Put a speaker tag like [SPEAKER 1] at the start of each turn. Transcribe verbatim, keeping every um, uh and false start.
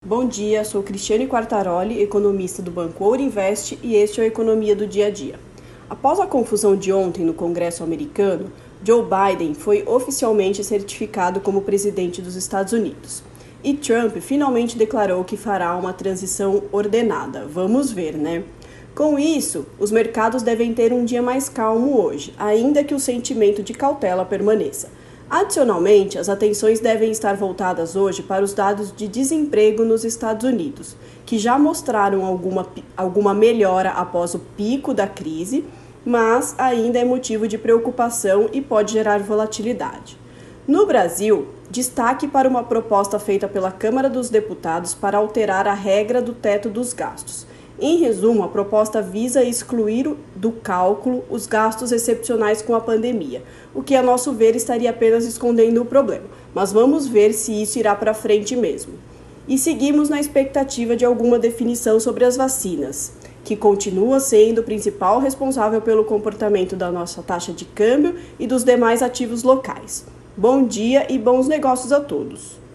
[SPEAKER 1] Bom dia, sou Cristiane Quartaroli, economista do Banco Ouro Invest e este é o Economia do Dia a Dia. Após a confusão de ontem no Congresso americano, Joe Biden foi oficialmente certificado como presidente dos Estados Unidos. E Trump finalmente declarou que fará uma transição ordenada. Vamos ver, né? Com isso, os mercados devem ter um dia mais calmo hoje, ainda que o sentimento de cautela permaneça. Adicionalmente, as atenções devem estar voltadas hoje para os dados de desemprego nos Estados Unidos, que já mostraram alguma, alguma melhora após o pico da crise, mas ainda é motivo de preocupação e pode gerar volatilidade. No Brasil, destaque para uma proposta feita pela Câmara dos Deputados para alterar a regra do teto dos gastos. Em resumo, a proposta visa excluir do cálculo os gastos excepcionais com a pandemia, o que, a nosso ver, estaria apenas escondendo o problema. Mas vamos ver se isso irá para frente mesmo. E seguimos na expectativa de alguma definição sobre as vacinas, que continua sendo o principal responsável pelo comportamento da nossa taxa de câmbio e dos demais ativos locais. Bom dia e bons negócios a todos!